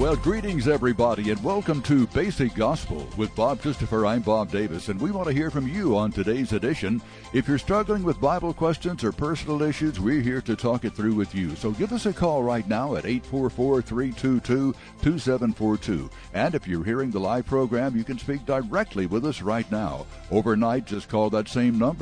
Well, greetings, everybody, and welcome to Basic Gospel with Bob Christopher. I'm Bob Davis, and we want to hear from you on today's edition. If you're struggling with Bible questions or personal issues, we're here to talk it through with you. So give us a call right now at 844-322-2742. And if you're hearing the live program, you can speak directly with us right now. Overnight, just call that same number,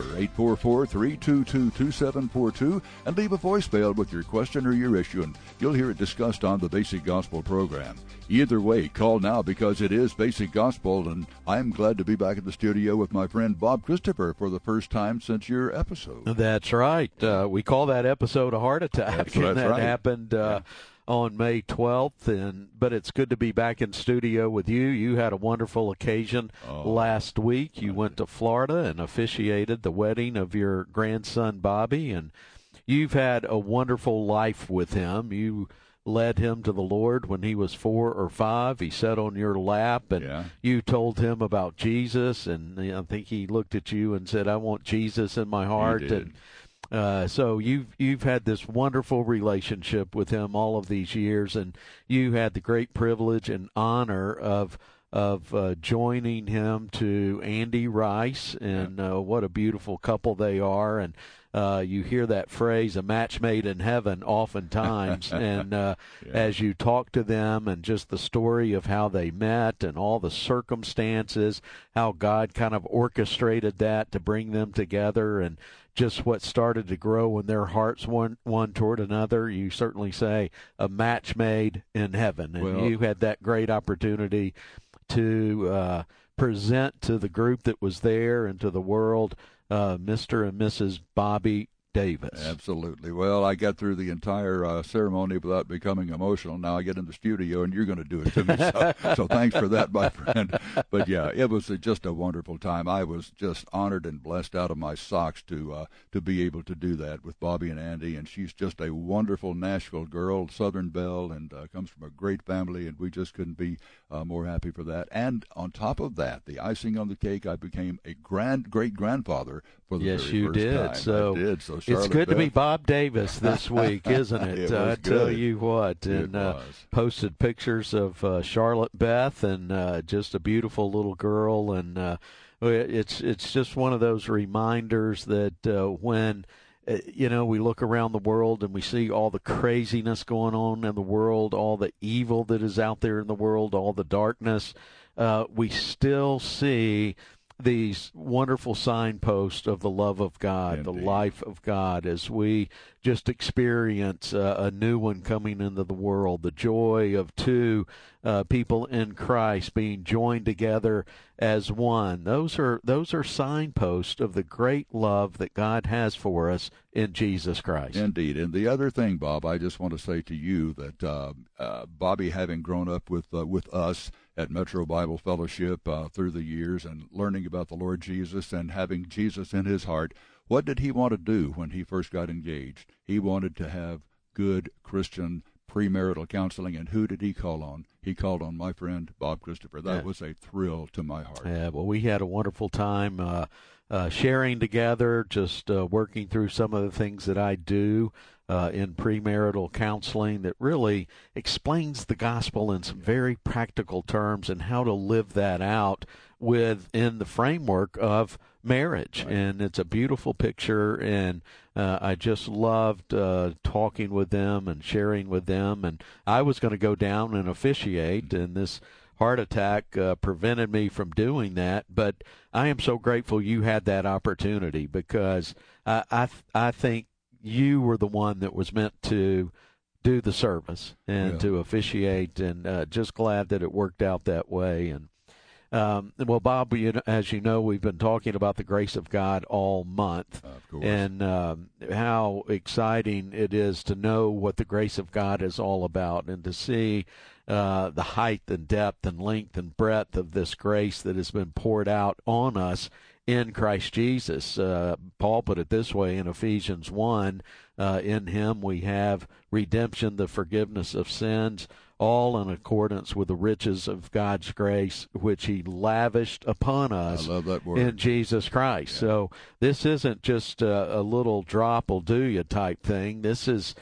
844-322-2742, and leave a voicemail with your question or your issue, and you'll hear it discussed on the Basic Gospel program. Either way, call now because it is Basic Gospel, and I'm glad to be back in the studio with my friend Bob Christopher for the first time since your episode. That's right. We call that episode a heart attack, and that happened on May 12th. But it's good to be back in studio with you. You had a wonderful occasion last week. You went to Florida and officiated the wedding of your grandson, Bobby, and you've had a wonderful life with him. You led him to the Lord when he was 4 or 5. He sat on your lap, and you told him about Jesus, and I think he looked at you and said, "I want Jesus in my heart." He did. And so you've had this wonderful relationship with him all of these years, and you had the great privilege and honor of joining him to Andy Rice, and what a beautiful couple they are. And you hear that phrase, a match made in heaven, oftentimes. And as you talk to them and just the story of how they met and all the circumstances, how God kind of orchestrated that to bring them together, and just what started to grow in their hearts one toward another, you certainly say a match made in heaven. And you had that great opportunity to present to the group that was there and to the world Mr. and Mrs. Bobby Davis. Absolutely. Well, I got through the entire ceremony without becoming emotional. Now I get in the studio, and you're going to do it to me. So thanks for that, my friend. But, yeah, it was just a wonderful time. I was just honored and blessed out of my socks to be able to do that with Bobby and Andy. And she's just a wonderful Nashville girl, Southern Belle, and comes from a great family, and we just couldn't be more happy for that. And on top of that, the icing on the cake, I became a great-grandfather for the very first time. Yes, you did. So I did. So it's good to be Bob Davis this week, isn't it? I tell you what. And posted pictures of Charlotte Beth, and just a beautiful little girl. And it's just one of those reminders that when we look around the world and we see all the craziness going on in the world, all the evil that is out there in the world, all the darkness, we still see these wonderful signposts of the love of God, the life of God, as we just experience a new one coming into the world, the joy of two people in Christ being joined together as one. Those are signposts of the great love that God has for us in Jesus Christ. Indeed. And the other thing, Bob, I just want to say to you that Bobby, having grown up with us at Metro Bible Fellowship through the years and learning about the Lord Jesus and having Jesus in his heart, what did he want to do when he first got engaged? He wanted to have good Christian premarital counseling, and who did he call on? He called on my friend Bob Christopher. That was a thrill to my heart. Yeah, well, we had a wonderful time sharing together, just working through some of the things that I do in premarital counseling that really explains the gospel in some very practical terms and how to live that out within the framework of marriage. Right. And it's a beautiful picture, and I just loved talking with them and sharing with them. And I was going to go down and officiate, and this heart attack prevented me from doing that. But I am so grateful you had that opportunity, because I think you were the one that was meant to do the service and to officiate, and just glad that it worked out that way. And well, Bob, as you know, we've been talking about the grace of God all month, and how exciting it is to know what the grace of God is all about, and to see the height and depth and length and breadth of this grace that has been poured out on us in Christ Jesus. Paul put it this way in Ephesians 1, in him we have redemption, the forgiveness of sins, all in accordance with the riches of God's grace, which he lavished upon us. I love that word. In Jesus Christ. Yeah. So this isn't just a little drop will do you type thing. This is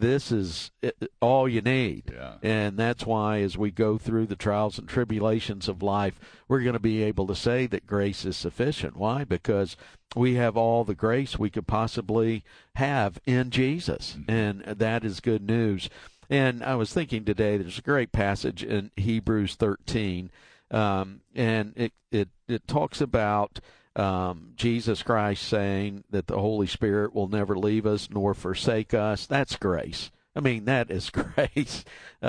all you need. Yeah. And that's why as we go through the trials and tribulations of life, we're going to be able to say that grace is sufficient. Why? Because we have all the grace we could possibly have in Jesus. Mm-hmm. And that is good news. And I was thinking today, there's a great passage in Hebrews 13, and it talks about Jesus Christ saying that the Holy Spirit will never leave us nor forsake us. That's grace. I mean, that is grace.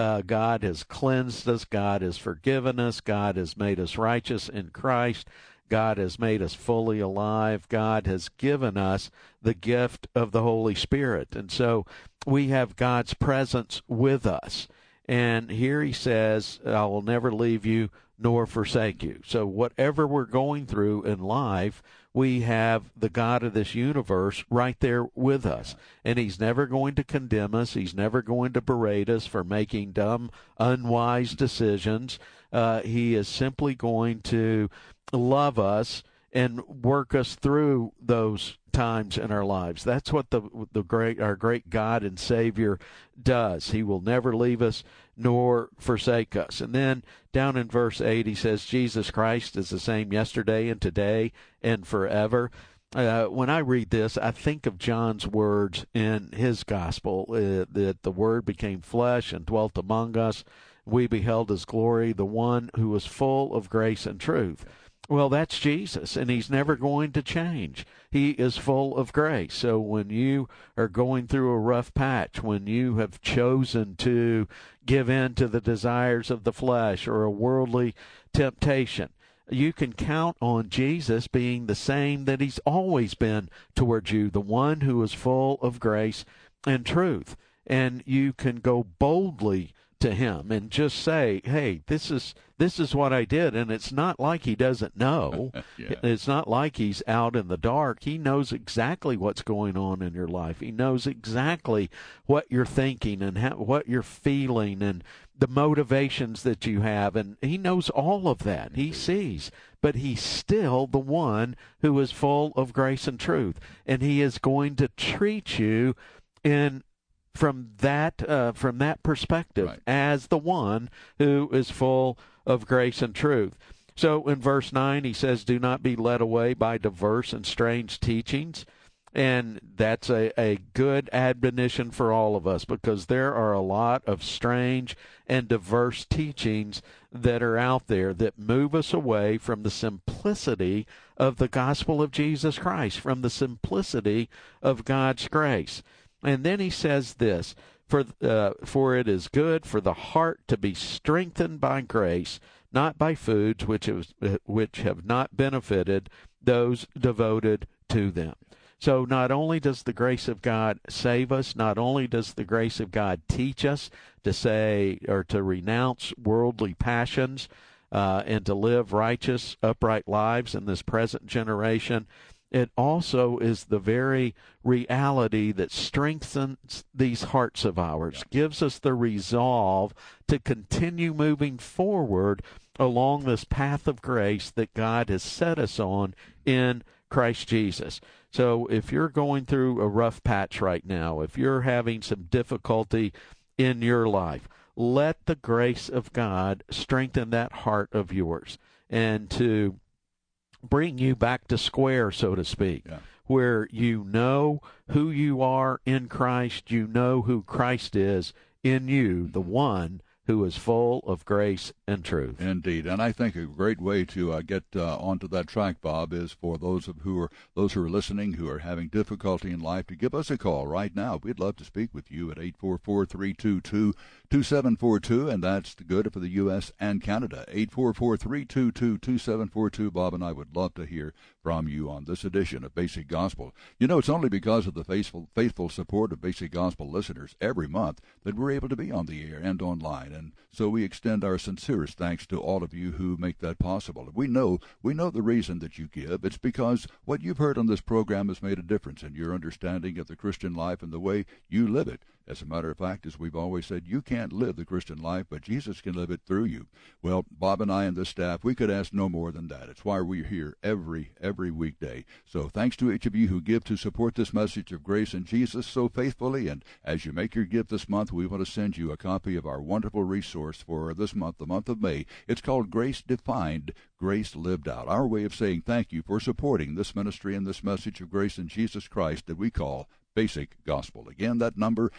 God has cleansed us. God has forgiven us. God has made us righteous in Christ. God has made us fully alive. God has given us the gift of the Holy Spirit. And so we have God's presence with us. And here he says, I will never leave you nor forsake you. So whatever we're going through in life, we have the God of this universe right there with us. And he's never going to condemn us. He's never going to berate us for making dumb, unwise decisions. He is simply going to love us and work us through those times in our lives. That's what our great God and Savior does. He will never leave us nor forsake us. And then down in verse 8, he says, Jesus Christ is the same yesterday and today and forever. When I read this, I think of John's words in his gospel, that the Word became flesh and dwelt among us. We beheld his glory, the one who was full of grace and truth. Well, that's Jesus, and he's never going to change. He is full of grace. So when you are going through a rough patch, when you have chosen to give in to the desires of the flesh or a worldly temptation, you can count on Jesus being the same that he's always been towards you, the one who is full of grace and truth. And you can go boldly to him and just say, hey, this is what I did. And it's not like he doesn't know. Yeah. It's not like he's out in the dark. He knows exactly what's going on in your life. He knows exactly what you're thinking and what you're feeling and the motivations that you have. And he knows all of that. He sees. But he's still the one who is full of grace and truth. And he is going to treat you from that perspective, right, as the one who is full of grace and truth. So in verse 9, he says, do not be led away by diverse and strange teachings. And that's a good admonition for all of us, because there are a lot of strange and diverse teachings that are out there that move us away from the simplicity of the gospel of Jesus Christ, from the simplicity of God's grace. And then he says this, for it is good for the heart to be strengthened by grace, not by foods which have not benefited those devoted to them. So not only does the grace of God save us, not only does the grace of God teach us to say or to renounce worldly passions and to live righteous, upright lives in this present generation, it also is the very reality that strengthens these hearts of ours, gives us the resolve to continue moving forward along this path of grace that God has set us on in Christ Jesus. So if you're going through a rough patch right now, if you're having some difficulty in your life, let the grace of God strengthen that heart of yours and to bring you back to square, so to speak, where you know who you are in Christ, you know who Christ is in you, the one who is full of grace and truth. Indeed, and I think a great way to get onto that track, Bob, is for those who are listening who are having difficulty in life to give us a call right now. We'd love to speak with you at 844-322-2742, and that's good for the U.S. and Canada. 844-322-2742. Bob and I would love to hear from you on this edition of Basic Gospel. You know, it's only because of the faithful support of Basic Gospel listeners every month that we're able to be on the air and online. And so we extend our sincerest thanks to all of you who make that possible. We know the reason that you give. It's because what you've heard on this program has made a difference in your understanding of the Christian life and the way you live it. As a matter of fact, as we've always said, you can't live the Christian life, but Jesus can live it through you. Well, Bob and I and the staff, we could ask no more than that. It's why we're here every weekday. So thanks to each of you who give to support this message of grace in Jesus so faithfully. And as you make your gift this month, we want to send you a copy of our wonderful resource for this month, the month of May. It's called Grace Defined, Grace Lived Out. Our way of saying thank you for supporting this ministry and this message of grace in Jesus Christ that we call Basic Gospel. Again, that number,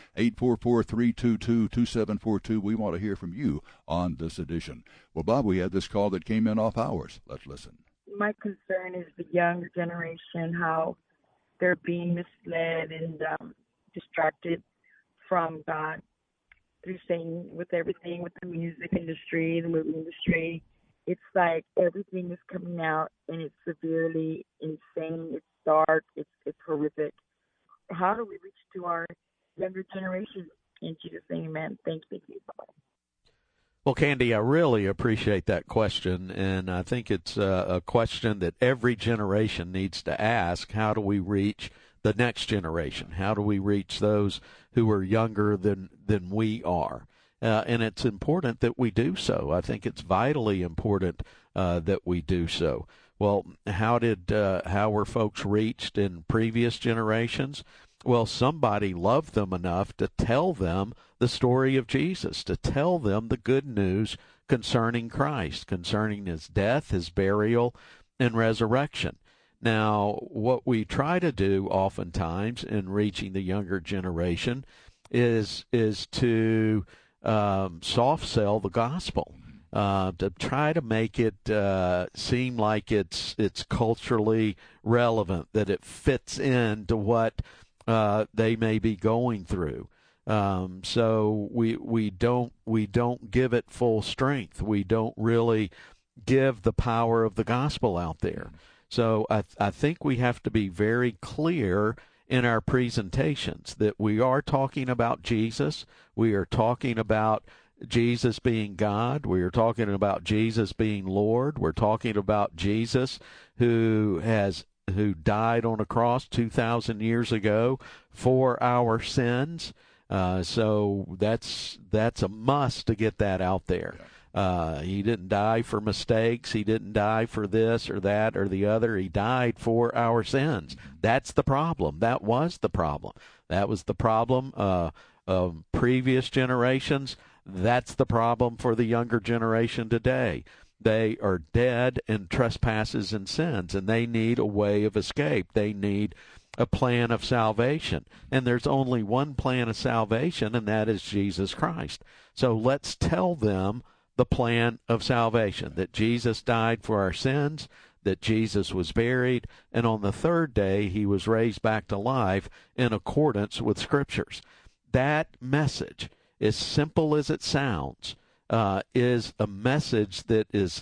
844-322-2742. We want to hear from you on this edition. Well, Bob, we had this call that came in off hours. Let's listen. My concern is the younger generation, how they're being misled and distracted from God through Satan with everything, with the music industry, the movie industry. It's like everything is coming out, and it's severely insane. It's dark. It's horrific. How do we reach to our younger generation? In Jesus' name, amen. Thank you. Bye. Well, Candy, I really appreciate that question, and I think it's a question that every generation needs to ask. How do we reach the next generation? How do we reach those who are younger than we are? And it's important that we do so. I think it's vitally important that we do so. Well, how were folks reached in previous generations? Well, somebody loved them enough to tell them the story of Jesus, to tell them the good news concerning Christ, concerning his death, his burial, and resurrection. Now, what we try to do oftentimes in reaching the younger generation is to soft sell the gospel, to try to make it seem like it's culturally relevant, that it fits into what they may be going through. So we don't give it full strength. We don't really give the power of the gospel out there. So I think we have to be very clear in our presentations that we are talking about Jesus. We are talking about Jesus being God. We are talking about Jesus being Lord. We're talking about Jesus who died on a cross 2,000 years ago for our sins. So that's a must to get that out there. He didn't die for mistakes. He didn't die for this or that or the other. He died for our sins. That's the problem. That was the problem. That was the problem of previous generations. That's the problem for the younger generation today. They are dead in trespasses and sins, and they need a way of escape. They need a plan of salvation. And there's only one plan of salvation, and that is Jesus Christ. So let's tell them the plan of salvation, that Jesus died for our sins, that Jesus was buried, and on the third day he was raised back to life in accordance with Scriptures. That message, as simple as it sounds, is a message that is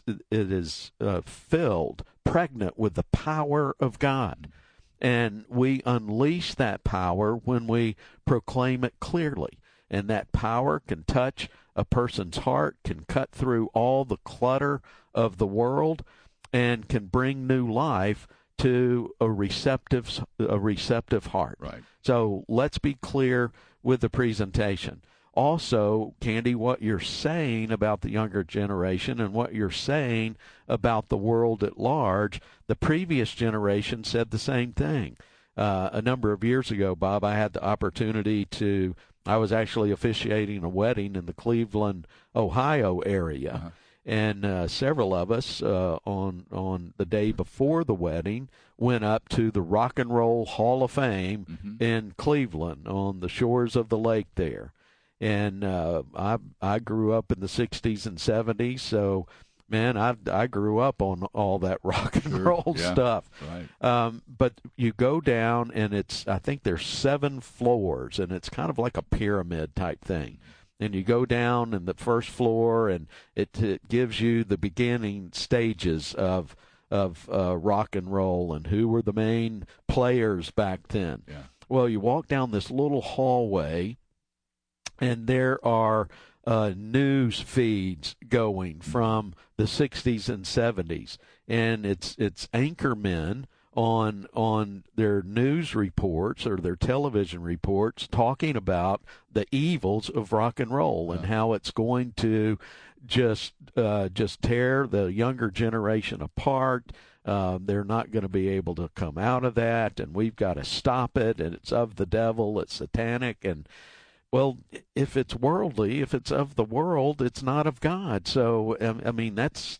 filled, pregnant with the power of God. And we unleash that power when we proclaim it clearly. And that power can touch a person's heart, can cut through all the clutter of the world, and can bring new life to a receptive heart. Right. So let's be clear with the presentation. Also, Candy, what you're saying about the younger generation and what you're saying about the world at large, the previous generation said the same thing. A number of years ago, Bob, I had the opportunity I was actually officiating a wedding in the Cleveland, Ohio area. Uh-huh. And several of us on the day before the wedding went up to the Rock and Roll Hall of Fame in Cleveland on the shores of the lake there. And I grew up in the 60s and 70s, so, man, I grew up on all that rock and roll stuff. Right. But you go down, and I think there's 7 floors, and it's kind of like a pyramid type thing. And you go down in the first floor, and it gives you the beginning stages of rock and roll and who were the main players back then. Yeah. Well, you walk down this little hallway, and there are news feeds going from the 60s and 70s, and it's anchor men on their news reports or their television reports talking about the evils of rock and roll and how it's going to just tear the younger generation apart. They're not going to be able to come out of that, and we've got to stop it, and it's of the devil, it's satanic. And well, if it's worldly, if it's of the world, it's not of God. So I mean, that's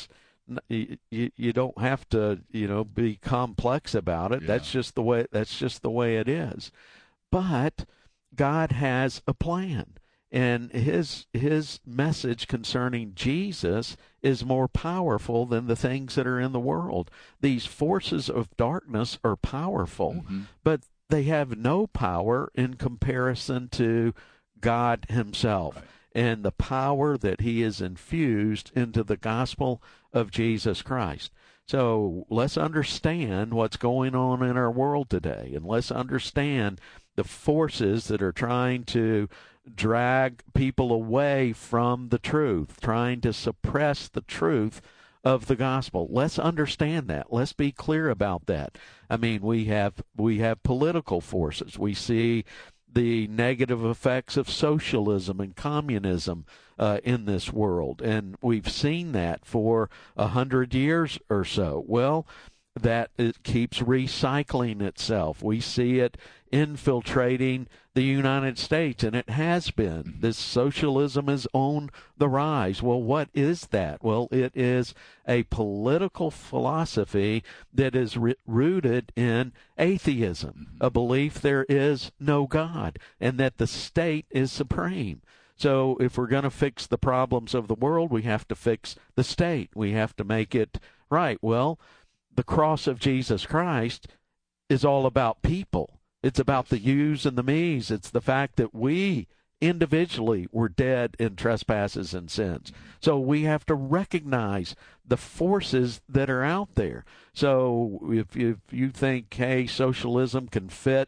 you don't have to be complex about it. Yeah. That's just the way it is. But God has a plan, and his message concerning Jesus is more powerful than the things that are in the world. These forces of darkness are powerful, but they have no power in comparison to God himself. Right. And the power that he has infused into the gospel of Jesus Christ. So let's understand what's going on in our world today, and let's understand the forces that are trying to drag people away from the truth, trying to suppress the truth of the gospel. Let's understand that. Let's be clear about that. I mean, we have political forces. We see the negative effects of socialism and communism in this world, and we've seen that for 100 years or so. Well, that it keeps recycling itself. We see it infiltrating the United States, and it has been. This socialism is on the rise. Well, what is that? Well, it is a political philosophy that is rooted in atheism, a belief there is no God, and that the state is supreme. So if we're going to fix the problems of the world, we have to fix the state. We have to make it right. Well, the cross of Jesus Christ is all about people. It's about the yous and the me's. It's the fact that we individually were dead in trespasses and sins. So we have to recognize the forces that are out there. So if you think, hey, socialism can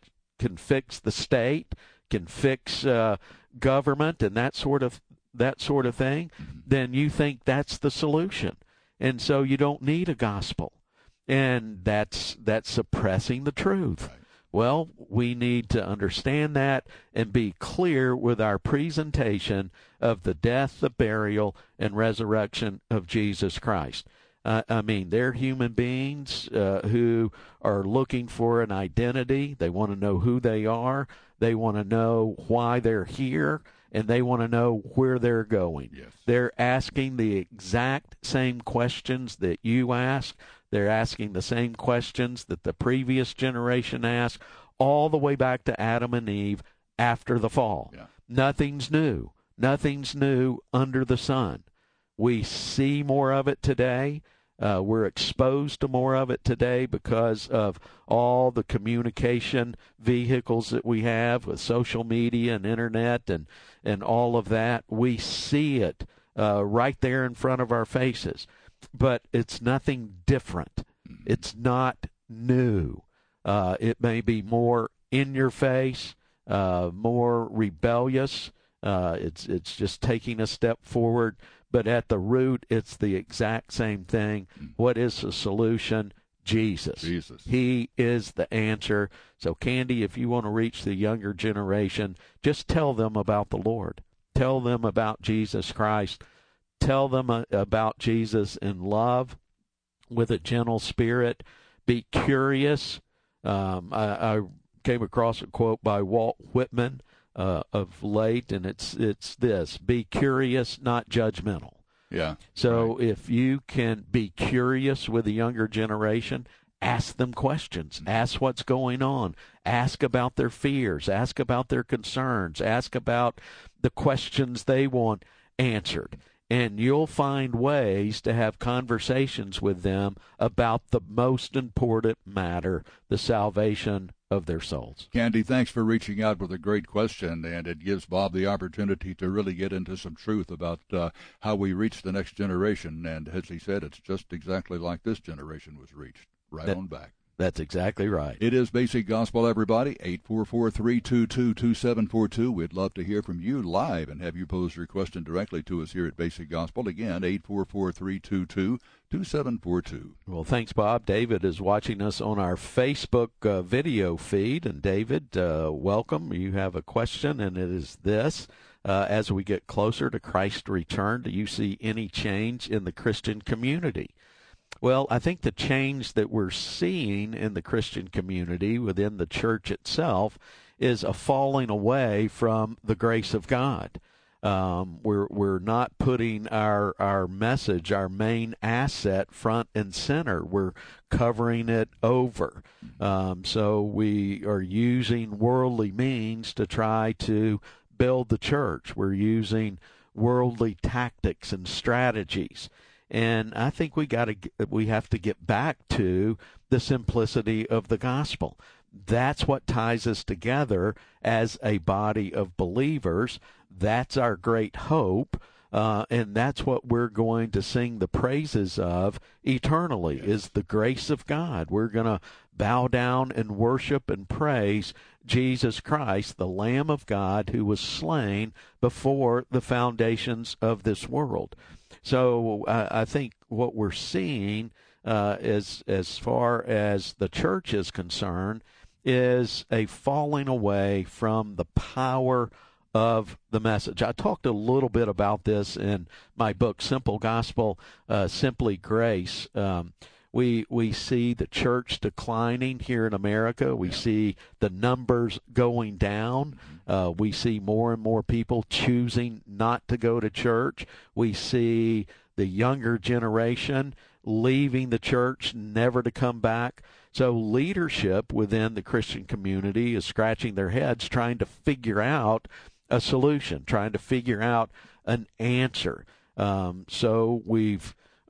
fix the state, can fix government and that sort of thing, then you think that's the solution. And so you don't need a gospel. And that's suppressing the truth. Right. Well, we need to understand that and be clear with our presentation of the death, the burial, and resurrection of Jesus Christ. I mean, they're human beings who are looking for an identity. They want to know who they are. They want to know why they're here, and they want to know where they're going. Yes. They're asking the exact same questions that you ask. They're asking the same questions that the previous generation asked, all the way back to Adam and Eve after the fall. Yeah. Nothing's new. Nothing's new under the sun. We see more of it today. We're exposed to more of it today because of all the communication vehicles that we have with social media and internet and all of that. We see it right there in front of our faces. But it's nothing different. It's not new. It may be more in your face, more rebellious. It's just taking a step forward. But at the root, it's the exact same thing. What is the solution? Jesus. He is the answer. So, Candy, if you want to reach the younger generation, just tell them about the Lord. Tell them about Jesus Christ. Tell them about Jesus in love, with a gentle spirit. Be curious. I came across a quote by Walt Whitman of late, and it's this: be curious, not judgmental. Yeah. So if you can be curious with the younger generation, ask them questions. Ask what's going on. Ask about their fears. Ask about their concerns. Ask about the questions they want answered. And you'll find ways to have conversations with them about the most important matter, the salvation of their souls. Candy, thanks for reaching out with a great question, and it gives Bob the opportunity to really get into some truth about how we reach the next generation. And as he said, it's just exactly like this generation was reached, on back. That's exactly right. It is Basic Gospel, everybody. 844-322-2742. We'd love to hear from you live and have you pose your question directly to us here at Basic Gospel. Again, 844-322-2742. Well, thanks, Bob. David is watching us on our Facebook video feed. And David, welcome. You have a question, and it is this. As we get closer to Christ's return, do you see any change in the Christian community? Well, I think the change that we're seeing in the Christian community within the church itself is a falling away from the grace of God. We're not putting our message, our main asset, front and center. We're covering it over. So we are using worldly means to try to build the church. We're using worldly tactics and strategies. And I think we have to get back to the simplicity of the gospel. That's what ties us together as a body of believers. That's our great hope, and that's what we're going to sing the praises of eternally, is the grace of God. We're going to bow down and worship and praise Jesus Christ, the Lamb of God, who was slain before the foundations of this world. So I think what we're seeing as far as the church is concerned is a falling away from the power of the message. I talked a little bit about this in my book, Simple Gospel, Simply Grace. We see the church declining here in America. We see the numbers going down. We see more and more people choosing not to go to church. We see the younger generation leaving the church, never to come back. So leadership within the Christian community is scratching their heads, trying to figure out a solution, trying to figure out an answer. So we've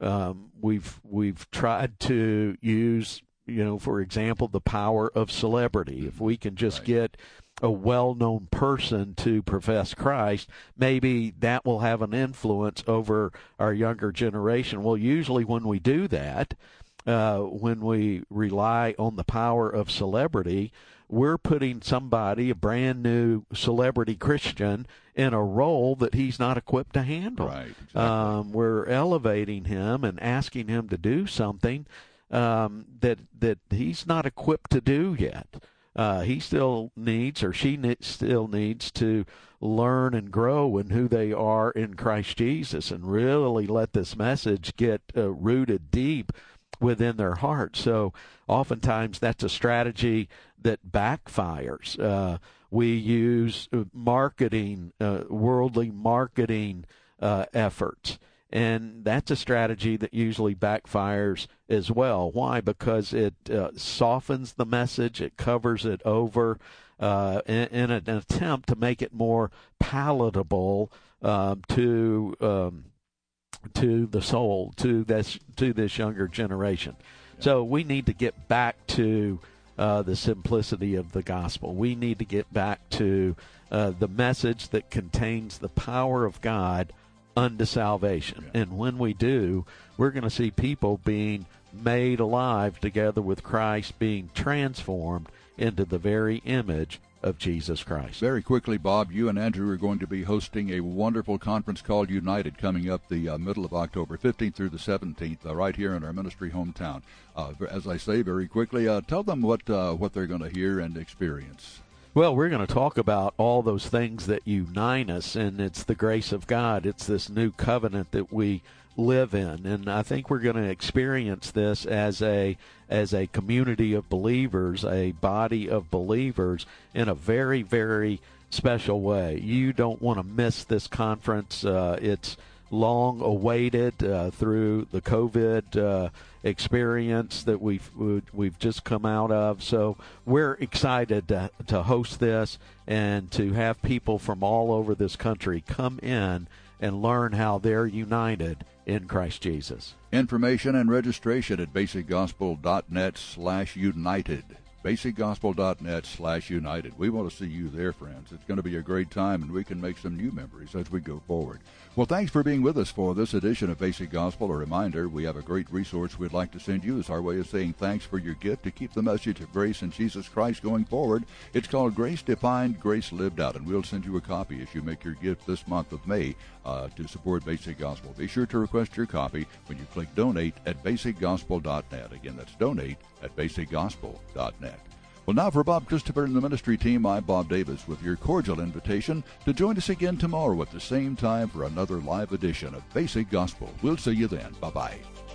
tried to use, for example, the power of celebrity. If we can just get a well-known person to profess Christ, maybe that will have an influence over our younger generation. Well, usually when we do that, when we rely on the power of celebrity, we're putting somebody, a brand new celebrity Christian, in a role that he's not equipped to handle. Right, exactly. We're elevating him and asking him to do something that he's not equipped to do yet. He still needs, or she still needs, to learn and grow in who they are in Christ Jesus and really let this message get rooted deep within their heart. So oftentimes that's a strategy that backfires. We use marketing, worldly marketing efforts. And that's a strategy that usually backfires as well. Why? Because it softens the message, it covers it over in an attempt to make it more palatable to the soul, to this younger generation. So we need to get back to the simplicity of the gospel. We need to get back to the message that contains the power of God unto salvation. And when we do, we're going to see people being made alive together with Christ, being transformed into the very image of Jesus Christ. Very quickly, Bob, you and Andrew are going to be hosting a wonderful conference called United coming up the middle of October, 15th through the 17th, right here in our ministry hometown. As I say, very quickly, tell them what they're going to hear and experience. Well, we're going to talk about all those things that unite us, and it's the grace of God. It's this new covenant that we live in, and I think we're going to experience this as a community of believers, a body of believers, in a very, very special way. You don't want to miss this conference. It's long awaited through the COVID experience that we've just come out of. So we're excited to host this and to have people from all over this country come in and learn how they're united in Christ Jesus. Information and registration at basicgospel.net/united. basicgospel.net/united. We want to see you there, friends. It's going to be a great time, and we can make some new memories as we go forward. Well, thanks for being with us for this edition of Basic Gospel. A reminder, we have a great resource we'd like to send you. It's our way of saying thanks for your gift to keep the message of grace in Jesus Christ going forward. It's called Grace Defined, Grace Lived Out, and we'll send you a copy as you make your gift this month of May to support Basic Gospel. Be sure to request your copy when you click donate at basicgospel.net. Again, that's donate at basicgospel.net. Well, now for Bob Christopher and the ministry team, I'm Bob Davis with your cordial invitation to join us again tomorrow at the same time for another live edition of Basic Gospel. We'll see you then. Bye-bye.